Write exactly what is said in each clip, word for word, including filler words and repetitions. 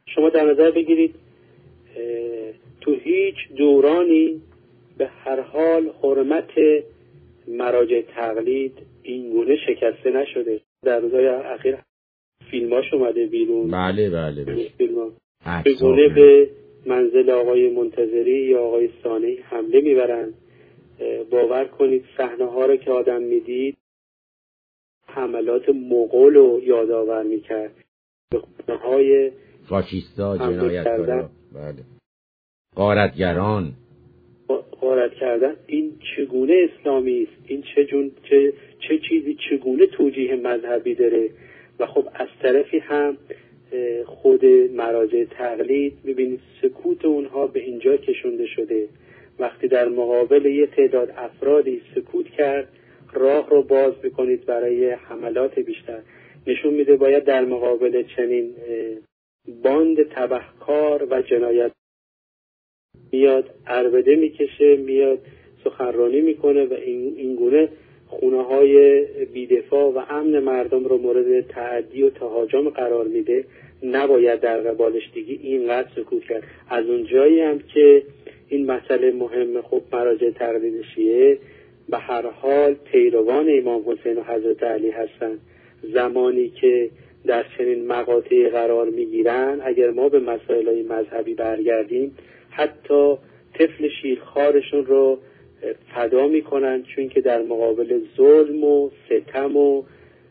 شما در نظر بگیرید تو هیچ دورانی به هر حال حرمت مراجع تقلید این گونه شکسته نشده. در روزهای اخیر فیلماش اومده بیرون. بله بله بله. فیلم به گونه به منزل آقای منتظری یا آقای ثانی حمله میبرن. باور کنید صحنه ها رو که آدم میدید حملات مغول رو یادآور میکرد. به خونه های فاشیستا، جنایتکارا، بله، غارتگران غارت کردن. این چگونه اسلامی است؟ این چه جون چه چه چیزی چگونه توجیه مذهبی داره؟ و خب از طرفی هم خود مراجع تقلید میبینید سکوت اونها به اینجا کشونده شده. وقتی در مقابل یه تعداد افرادی سکوت کرد، راه رو باز میکنید برای حملات بیشتر. نشون میده باید در مقابل چنین باند تبهکار و جنایت میاد عربده میکشه، میاد سخنرانی میکنه و این اینگونه خونه های بیدفاع و امن مردم رو مورد تعدی و تهاجم قرار میده. نباید در قبالش دیگه اینقدر سکوت کرد. از اونجایی هم که این مسئله مهمه، خب مراجع تقلید شیعه به هر حال پیروان امام حسین و حضرت علی هستن. زمانی که در چنین مقاطعی قرار میگیرن، اگر ما به مسائل مذهبی برگردیم، حتی طفل شیرخوارشون رو فدا میکنن، چون که در مقابل ظلم و ستم و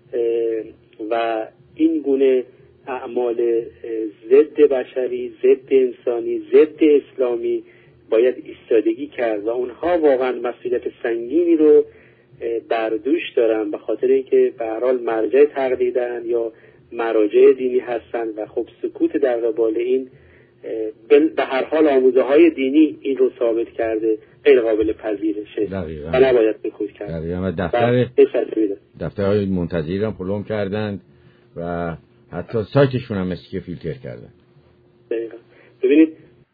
و این گونه اعمال ضد بشری، ضد انسانی، ضد اسلامی باید ایستادگی کرد و اونها واقعا مسئولیت سنگینی رو بر دوش دارن، به خاطر اینکه به هر حال مرجع تقلیدن یا مراجع دینی هستن و خب سکوت در قبال این به هر حال آموزه های دینی این رو ثابت کرده غیر قابل پذیرشه و نباید سکوت کرد. دقیقاً. و دفتر دفترهای منتظری هم پلم کردند و حتی سایتشون هم مثل که فیلتر کردن. دقیقاً. ببینید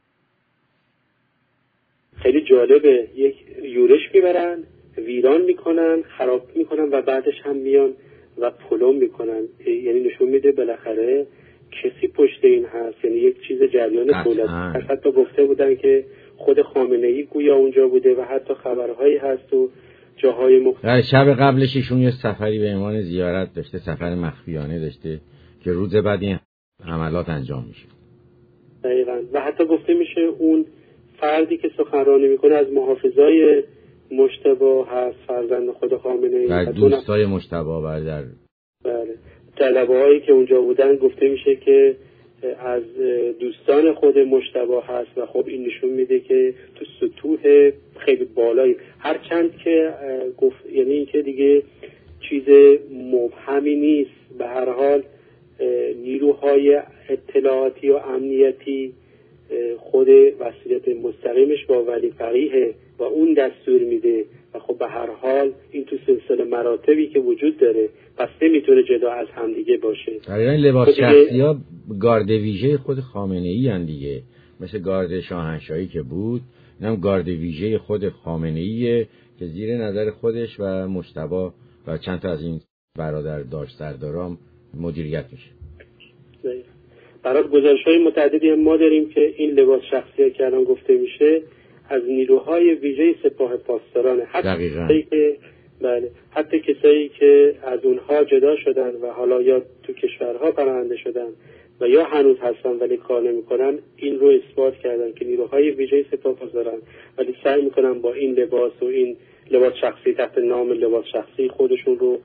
خیلی جالبه، یک یورش میبرن، ویران میکنن، خراب میکنن و بعدش هم میان و پلم میکنن. یعنی نشون میده بالاخره کسی پشت این هست، یعنی یک چیز جریان دولتی. حتی گفته بودن که خود خامنه‌ای گویا اونجا بوده و حتی خبرهایی هست و جاهای مختلف. شب قبلش ایشون یه سفری به عنوان زیارت داشته، سفر مخفیانه داشته که روز بعد این حملات انجام میشه. دقیقاً. و حتی گفته میشه اون فردی که سخنرانی میکنه از محافظای مجتبی هست، فرزند خود خامنه‌ای و دوستای مجتبی برادر. بله. طلبه‌هایی که اونجا بودن گفته میشه که از دوستان خود مجتبی هست و خب این نشون میده که تو سطوح خیلی بالایی، هرچند که گفت یعنی این که دیگه چیز مبهمی نیست. به هر حال نیروهای اطلاعاتی و امنیتی خود وصیت مستقیمش با ولی فقیه و اون دستور میده و خب به هر حال این تو سلسله مراتبی که وجود داره، پس نمیتونه جدا از همدیگه باشه. این لباس شخصی ها گارد ویژه خود خامنه‌ای هن دیگه، مثل گارد شاهنشاهی که بود، اینم گارد ویژه خود خامنه‌ایه که زیر نظر خودش و مجتبی و چند تا از این برادر داشت سردارام مدیریت میشه. برای گزارش‌های متعددی هم ما داریم که این لباس شخصی که الان گفته میشه از نیروهای ویژه سپاه پاسدارانه، حتی که بله حتی کسایی که از اونها جدا شدن و حالا یا تو کشورها پناهنده شدن و یا هنوز هستن ولی کار نمی‌کنن، این رو اثبات کردن که نیروهای ویژه سپاه پاسداران ولی سعی می‌کنن با این لباس و این لباس شخصی تحت نام لباس شخصی خودشون رو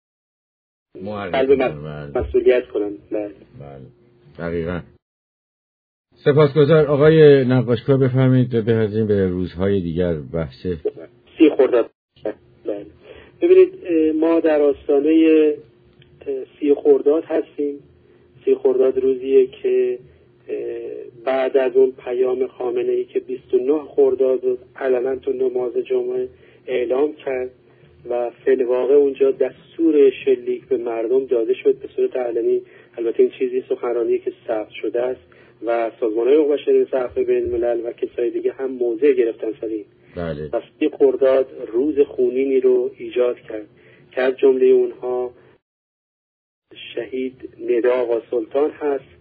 قلب مسئولیت کنن. بله بله دقیقاً. سپاسگزار. آقای نقاش‌پور بفرمایید بپردازیم به روزهای دیگر بحث سی خرداد. بله ببینید ما در آستانه سی خرداد هستیم. سی خرداد روزیه که بعد از اون پیام خامنه‌ای که بیست و نه خرداد رو علنا تو نماز جمعه اعلام کرد و فی الواقع اونجا دستور شلیک به مردم داده شد به صورت علنی. البته این چیزی سخنرانی که ثبت شده است و سازمان‌های حقوق بشری صحفه بین الملل و کسای دیگه هم موضع گرفتن سر این. بله. پس این خرداد روز خونینی رو ایجاد کرد که از جمله اونها شهید ندا آقا سلطان هست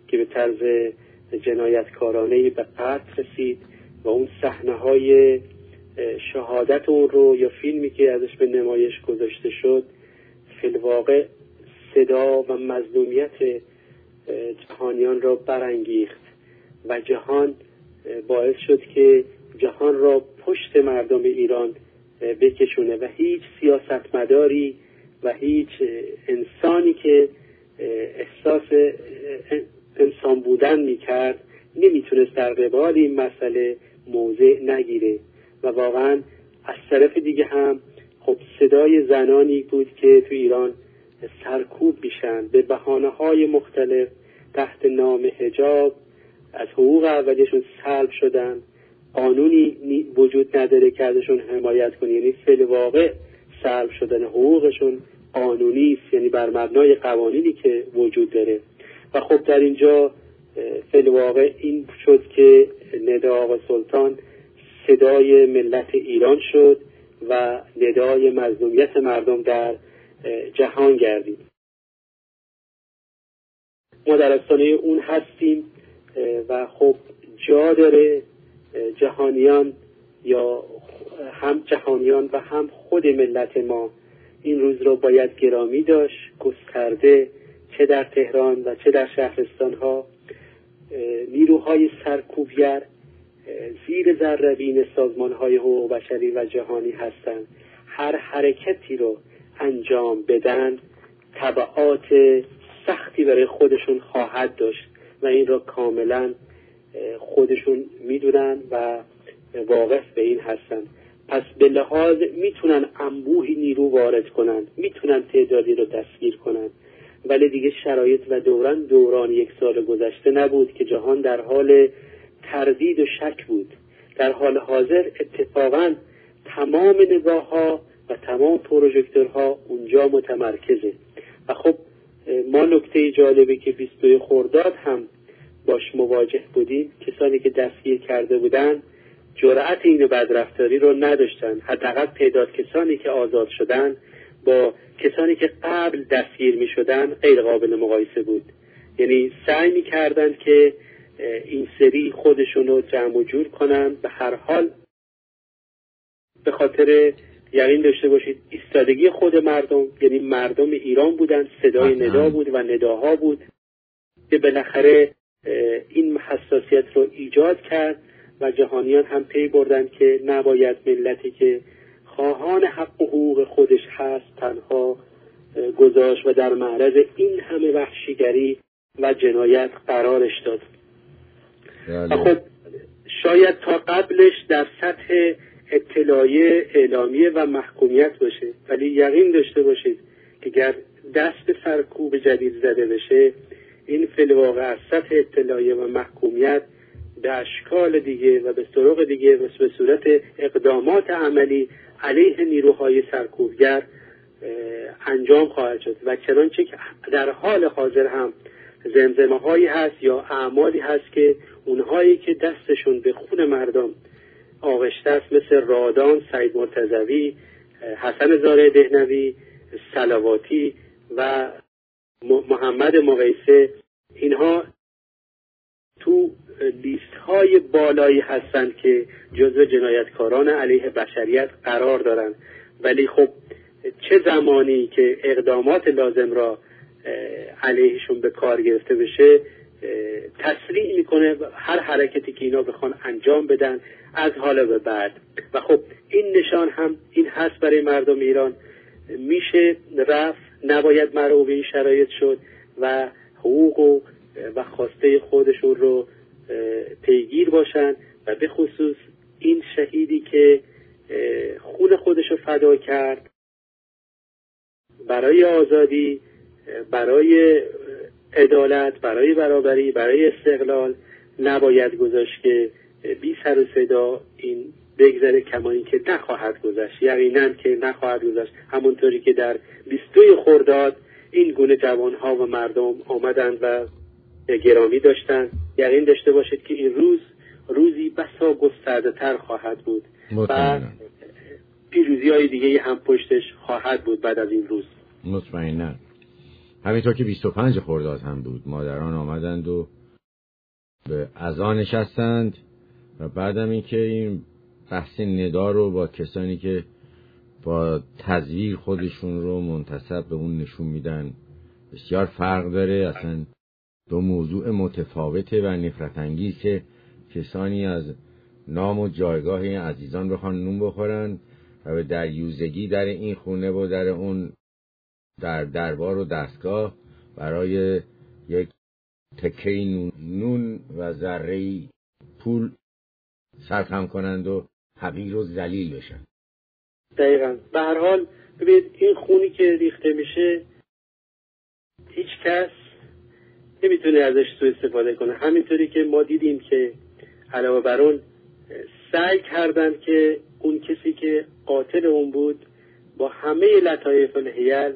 که به طرز جنایتکارانه‌ای به قتل رسید و اون صحنه‌های شهادت اون رو یا فیلمی که ازش به نمایش گذاشته شد فی الواقع صدا و مظلومیت جهانیان را برانگیخت و جهان باعث شد که جهان را پشت مردم ایران بکشونه و هیچ سیاستمداری و هیچ انسانی که احساس انسان بودن میکرد نمیتونست در قبال این مسئله موضع نگیره و واقعا از طرف دیگه هم خب صدای زنانی بود که تو ایران سرکوب میشن به بهانه‌های مختلف تحت نام حجاب از حقوق اولیه‌شون سلب شدن، قانونی وجود نداره که ازشون حمایت کنه، یعنی فی الواقع سلب شدن حقوقشون قانونی است، یعنی بر مبنای قوانینی که وجود داره. و خب در اینجا فی الواقع این شد که ندا آقا سلطان صدای ملت ایران شد و ندای مظلومیت مردم در جهان گردید. ما در آستانه اون هستیم و خب جا داره جهانیان یا هم جهانیان و هم خود ملت ما این روز رو باید گرامی داشت، گسترده چه در تهران و چه در شهرستان‌ها نیروهای سرکوبگر زیر ذره‌بین سازمان‌های حقوق بشری و جهانی هستند. هر حرکتی رو انجام بدن تبعات سختی برای خودشون خواهد داشت و این را کاملا خودشون میدونن و واقف به این هستن. پس به لحاظ میتونن انبوهی نیرو وارد کنن، میتونن تعدادی رو دستگیر کنن، ولی دیگه شرایط و دوران دوران یک سال گذشته نبود که جهان در حال تردید و شک بود. در حال حاضر اتفاقا تمام نگاه ها و تمام پروژکتورها اونجا متمرکزه و خب ما نکته جالبی که بیست و دو خرداد هم باش مواجه بودیم، کسانی که دستگیر کرده بودن جرأت این بدرفتاری رو نداشتن. حداقل تعداد کسانی که آزاد شدن با کسانی که قبل دستگیر می شدن غیر قابل مقایسه بود. یعنی سعی می کردن که این سری خودشون رو جمع و جور کنن. به هر حال به خاطر یقین داشته باشید ایستادگی خود مردم، یعنی مردم ایران بودن، صدای ندا بود و نداها بود که بالاخره این حساسیت رو ایجاد کرد و جهانیان هم پی بردن که نباید ملتی که خواهان حق و حقوق خودش هست تنها گذاشت و در معرض این همه وحشیگری و جنایت قرارش داد. و خب شاید تا قبلش در سطح اطلاعیه اعلامیه و محکومیت باشه، ولی یقین داشته باشید که گر دست به سرکوب جدید زده بشه این فی الواقع از سطح اطلاعیه و محکومیت به اشکال دیگه و به طرق دیگه و به صورت اقدامات عملی علیه نیروهای سرکوبگر انجام خواهد شد و چنانچه که در حال حاضر هم زمزمه هایی هست یا اعمالی هست که اونهایی که دستشون به خون مردم آغشته است مثل رادان، سعید مرتضوی، حسن زاره دهنوی، صلواتی و محمد مقیسه، اینها تو لیست های بالایی هستند که جزو جنایتکاران علیه بشریت قرار دارند. ولی خب چه زمانی که اقدامات لازم را علیهشون به کار گرفته بشه تسریع میکنه هر حرکتی که اینا بخوان انجام بدن از حالا به بعد. و خب این نشان هم این هست برای مردم ایران، میشه رفت، نباید مرعوب این شرایط شد و حقوق و, و خواسته خودشون رو پیگیر باشن و به خصوص این شهیدی که خون خودش رو فدا کرد برای آزادی، برای عدالت، برای برابری، برای استقلال، نباید گذاشت که بی سر و صدا این بگذره، کما این که نخواهد گذشت، یقینا که نخواهد گذشت. همونطوری که در بیست و دو خرداد این گونه جوانها و مردم آمدند و گرامی داشتند، یقین داشته باشید که این روز روزی بسا گسترده تر خواهد بود و پیروزی های دیگه هم پشتش خواهد بود بعد از این روز. مطمئنا. همینطور که بیست و پنج خرداد هم بود، مادران آمدند و به اذان نشستند و بعدم این که این بحث ندا رو با کسانی که با تزویر خودشون رو منتسب به اون نشون میدن بسیار فرق داره. اصلا دو موضوع متفاوته و نفرت انگیز که کسانی از نام و جایگاه این عزیزان بخوان نون بخورن و به دریوزگی در این خونه و در اون در دربار و دستگاه برای یک تکه نون, نون و ذره پول سرخم کنند و حقیر و ذلیل بشن. دقیقاً. به هر حال ببینید این خونی که ریخته میشه هیچ کس نمیتونه ازش سوء استفاده کنه. همینطوری که ما دیدیم که علاوه بر اون سعی کردن که اون کسی که قاتل اون بود با همه لطایف الحیل،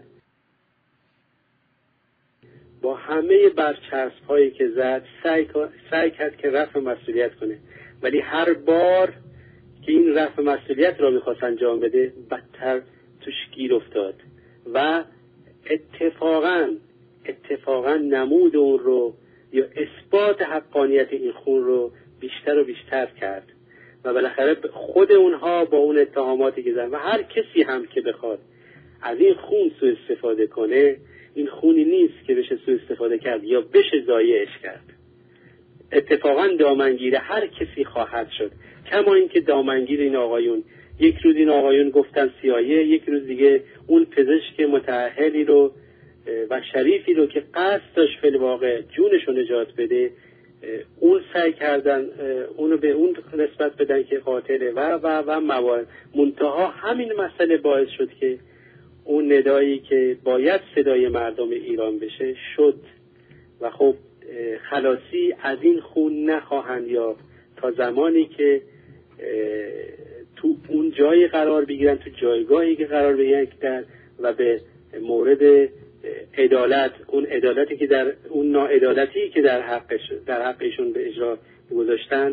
با همه برچسب هایی که زد سعی, سعی کرد که رفع مسئولیت کنه، ولی هر بار که این رفع مسئولیت را میخواست انجام بده بدتر توش گیر افتاد و اتفاقاً اتفاقاً نمود اون رو یا اثبات حقانیت این خون رو بیشتر و بیشتر کرد و بالاخره خود اونها با اون اتهاماتی که زدن و هر کسی هم که بخواد از این خون سوء استفاده کنه، این خونی نیست که بشه سوء استفاده کرد یا بشه ضایعش کرد. اتفاقاً دامنگیر هر کسی خواهد شد، کما اینکه دامنگیر این آقایون، یک روز این آقایون گفتن سیایه، یک روز دیگه اون پزشک متأهلی رو و شریفی رو که قصد داشت فی الواقع جونش رو نجات بده، اون سعی کردن اونو به اون نسبت بدن که قاتله و و و موارد. منتها همین مسئله باعث شد که اون ندایی که باید صدای مردم ایران بشه شد و خب خلاصی از این خون نخواهند یافت تا زمانی که تو اون جایی قرار بگیرن، تو جایگاهی که قرار بگیرن و به مورد عدالت، اون عدالتی که در اون ناعدالتی که در حقش در حقشون به اجرا گذاشتن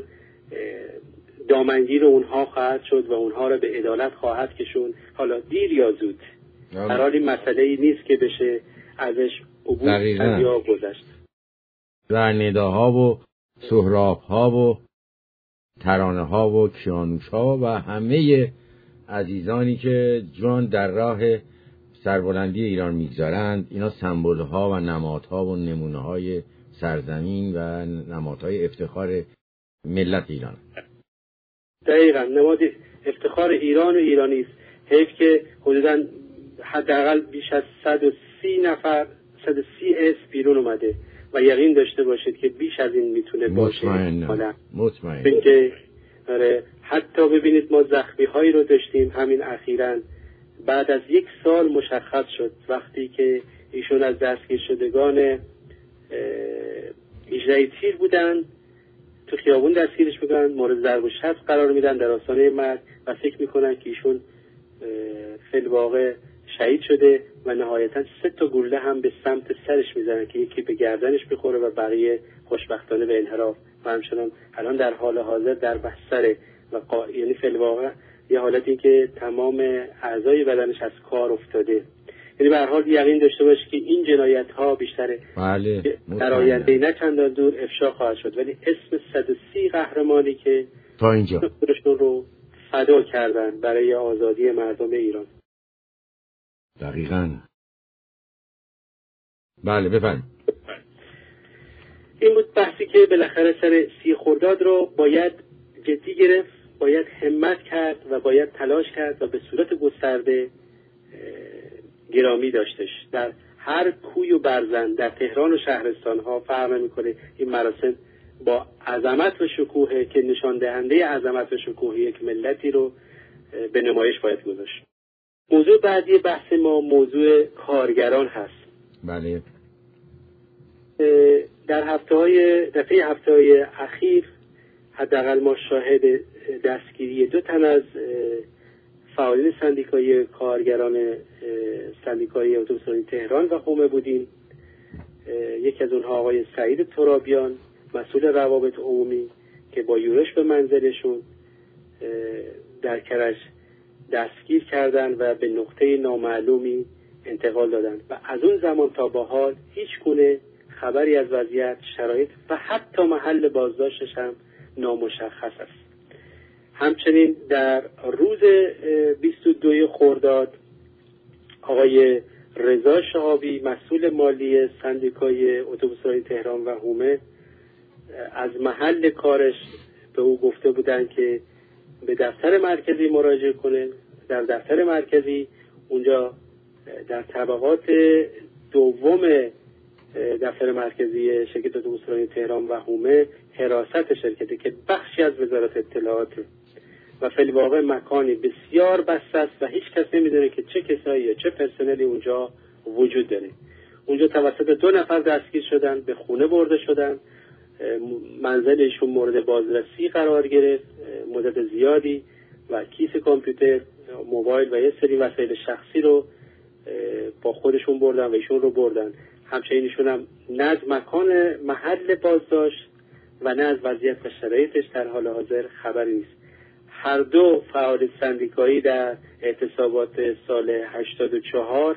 دامنگیر اونها خواهد شد و اونها را به عدالت خواهد کشون، حالا دیر یا زود. در حال این مسئله ای نیست که بشه ازش عبور یا گذشت. و نداها و سهرابها و ترانه ها و کیانوش ها و همه عزیزانی که جان در راه سربلندی ایران میگذارند، اینا سمبل ها و نمادها و نمونه های سرزمین و نمادهای افتخار ملت ایران. دقیقاً نماد افتخار ایران و ایرانی است. حیف که حدوداً حداقل بیش از صد و سی نفر صد و سی اسم بیرون اومده و یقین داشته باشید که بیش از این میتونه باشه. مطمئن مطمئن که آره، حتی ببینید ما زخمی هایی رو داشتیم همین اخیراً، بعد از یک سال مشخص شد وقتی که ایشون از دستگیر شدگان اجرای تیر بودن، تو خیابون دستگیرش میکنن، مورد ضرب و شتم قرار میدن در آستانه مرگ و فکر میکنن که ایشون فی الواقع شهید شده و نهایتا سه تا گلوله هم به سمت سرش میزنن که یکی به گردنش بخوره و بقیه خوشبختانه به انحراف و همچنان الان در حال حاضر در بستره و قا... یعنی فی الواقع یه حالتی که تمام اعضای بدنش از کار افتاده. یعنی به هر حال یقین داشته باش که این جنایت ها بیشتره بله در آینده نه چندان دور افشا خواهد شد، ولی اسم صد و سی قهرمانی که تا اینجا خودشون رو فدا کردن برای آزادی مردم ایران. دقیقاً. بله بفرمایید. این بود بحثی که بالاخره سر سی خرداد رو باید جدی گرفت، باید همت کرد و باید تلاش کرد و به صورت گسترده گرامی داشتش. در هر کوی و برزن در تهران و شهرستان ها فرق نمی‌کنه، این مراسم با عظمت و شکوه که نشان دهنده عظمت و شکوه یک ملتی رو به نمایش باید گذاشت. موضوع بعدی بحث ما موضوع کارگران هست. بله. در هفته‌های دفعه هفته‌های اخیر حداقل ما شاهد دستگیری دو تن از فعالین سندیکایی کارگران سندیکایی اتوبوسرانی تهران و قم بودیم. یکی از اونها آقای سعید ترابیان مسئول روابط عمومی که با یورش به منزلشون در کرج دستگیر کردن و به نقطه نامعلومی انتقال دادن و از اون زمان تا به حال هیچ گونه خبری از وضعیت، شرایط و حتی محل بازداشتش هم نامشخص است. همچنین در روز بیست و دو خرداد آقای رضا شهابی مسئول مالی سندیکای اتوبوسرانی تهران و حومه از محل کارش به او گفته بودند که به دفتر مرکزی مراجعه کنه. در دفتر مرکزی اونجا در طبقات دوم دفتر مرکزی شرکت اتوبوسرانی تهران و حومه حراست شرکتی که بخشی از وزارت اطلاعاته و فی الواقع مکانی بسیار بسته است و هیچ کس نمیدونه که چه کسایی یا چه پرسنلی اونجا وجود داره. اونجا توسط دو نفر دستگیر شدن، به خونه برده شدن، منزلشون مورد بازرسی قرار گرفت مدت زیادی و کیس کامپیوتر، موبایل و یه سری وسایل شخصی رو با خودشون بردن و ایشون رو بردن. همچنین ایشون هم نه از مکان محل بازداشت و نه از وضعیت و شرایطش در حال حاضر خبری نیست. هر دو فعال سندیکایی در اعتصابات سال هشتاد و چهار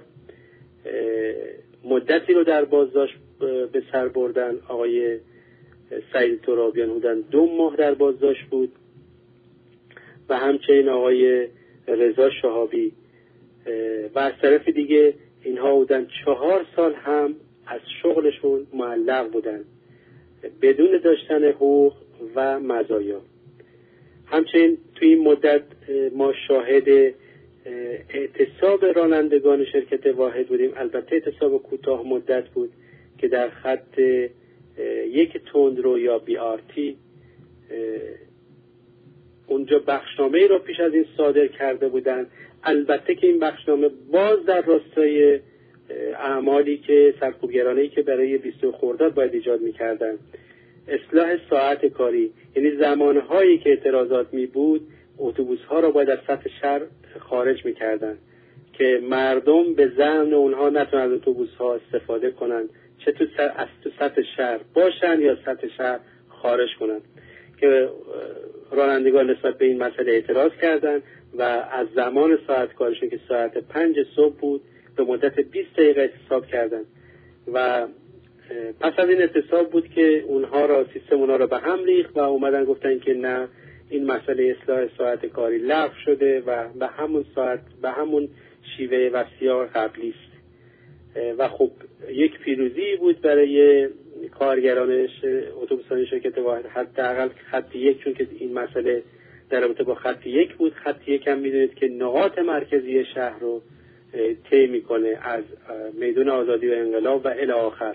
مدتی رو در بازداشت به سر بردن. آقای سعید ترابیان بودن دو ماه در بازداشت بود و همچنین آقای رضا شهابی و از طرف دیگه اینها بودن چهار سال هم از شغلشون معلق بودن بدون داشتن حقوق و مزایا. همچنین توی این مدت ما شاهد اعتصاب رانندگان شرکت واحد بودیم. البته اعتصاب کوتاه مدت بود که در خط یک تندرو یا بی آر تی اونجا بخشنامه‌ای را پیش از این صادر کرده بودند. البته که این بخشنامه باز در راستای اعمالی که سرکوبگرانه‌ای که برای بیست و خرداد باید ایجاد می‌کردند، اصلاح ساعت کاری، یعنی زمانهایی که اعتراضات می بود اتوبوس‌ها را باید از سطح شهر خارج می‌کردند که مردم به ضمن اونها نتونن از اتوبوس‌ها استفاده کنند، چه تو از تو سطح شهر باشن یا سطح شهر خارج کنند، که رانندگان نسبت به این مسئله اعتراض کردند و از زمان ساعت کارشون که ساعت پنج صبح بود به مدت بیست دقیقه اعتصاب کردند و پس از این اعتصاب بود که اونها را سیستم اونها را به هم ریخت و اومدن گفتن که نه، این مسئله اصلاح ساعت کاری لغو شده و به همون ساعت به همون شیوه و سیاق قبلی است. و خب یک پیروزی بود برای کارگران اتوبوسرانی شرکت واحد، حداقل خط یک، چون که این مسئله در رابطه با خط یک بود. خط یک هم میدونید که نقاط مرکزی شهر رو طی میکنه از میدان آزادی و انقلاب و الی آخر.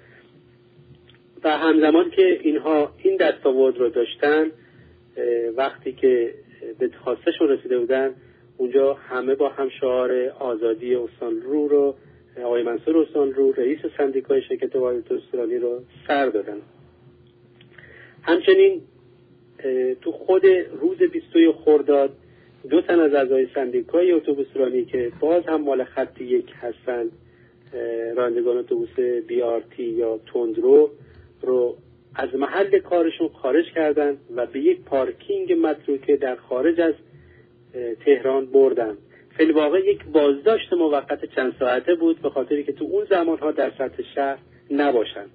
و همزمان که اینها این دستاورد رو داشتن، وقتی که به خواستشون رسیده بودن اونجا همه با هم شعار آزادی استانرو رو، آقای منصور استانرو رئیس سندیکای شرکت واحد اتوبوسرانی رو سر دادن. همچنین تو خود روز بیست و دو خرداد دو تن از اعضای سندیکای اتوبوسرانی که باز هم مال خط یک هستند، رانندگان اتوبوس بی آر تی یا تندرو، رو از محل کارشون خارج کردند و به یک پارکینگ متروکه در خارج از تهران بردن. فی الواقع یک بازداشت موقت چند ساعته بود به خاطری که تو اون زمانها در سطح شهر نباشن.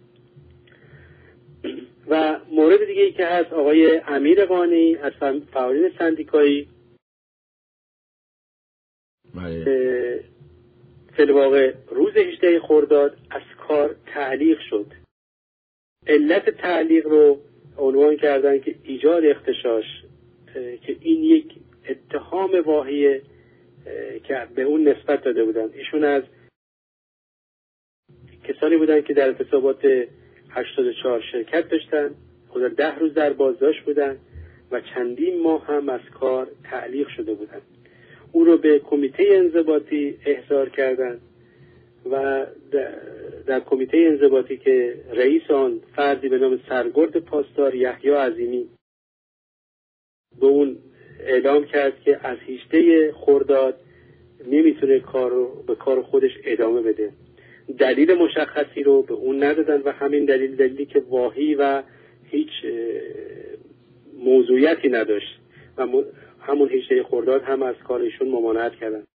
و مورد دیگه ای که هست، آقای امیر قانی از فعالین سندیکایی فی الواقع روز هجده خرداد از کار تعلیق شد. علت تعلیق رو عنوان کردن که ایجاد اغتشاش، که این یک اتهام واهیه که به اون نسبت داده بودن. ایشون از کسانی بودن که در اعتصابات هشتاد و چهار شرکت داشتن، خود ده روز در بازداشت بودن و چندین ماه هم از کار تعلیق شده بودن. او رو به کمیته انضباطی احضار کردند و در کمیته انضباطی که رئیس آن فردی به نام سرگرد پاسدار یحیی عظیمی به اون اعلام کرد که از هجده خرداد نمیتونه کار رو به کار خودش ادامه بده. دلیل مشخصی رو به اون ندادن و همین دلیل دلیلی که واهی و هیچ موضوعیتی نداشت و همون هجده خرداد هم از کارشون ممانعت کردن.